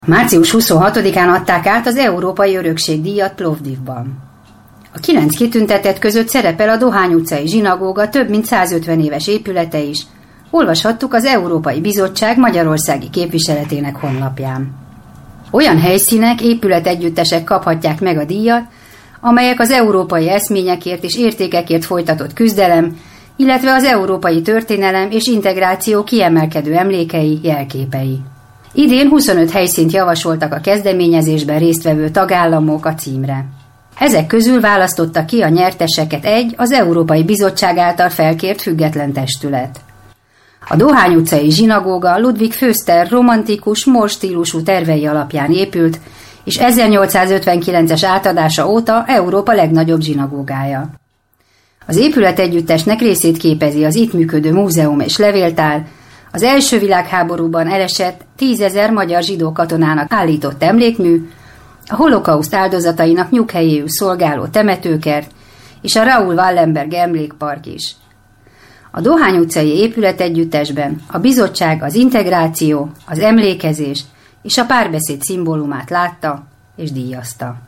Március 26-án adták át az Európai Örökség-díjat Plovdivban. A 9 kitüntetett között szerepel a Dohány utcai zsinagóga több mint 150 éves épülete is. Olvashattuk az Európai Bizottság magyarországi képviseletének honlapján. Olyan helyszínek, épületegyüttesek kaphatják meg a díjat, amelyek az európai eszményekért és értékekért folytatott küzdelem, illetve az európai történelem és integráció kiemelkedő emlékei, jelképei. Idén 25 helyszínt javasoltak a kezdeményezésben résztvevő tagállamok a címre. Ezek közül választotta ki a nyerteseket az Európai Bizottság által felkért független testület. A Dohány utcai zsinagóga Ludwig Förster romantikus, mors stílusú tervei alapján épült, és 1859-es átadása óta Európa legnagyobb zsinagógája. Az épületegyüttesnek részét képezi az itt működő múzeum és levéltár, az első világháborúban elesett 10 000 magyar zsidó katonának állított emlékmű, a holokauszt áldozatainak nyughelyéül szolgáló temetőkert és a Raoul Wallenberg emlékpark is. A Dohány utcai épületegyüttesben a bizottság az integráció, az emlékezés és a párbeszéd szimbólumát látta és díjazta.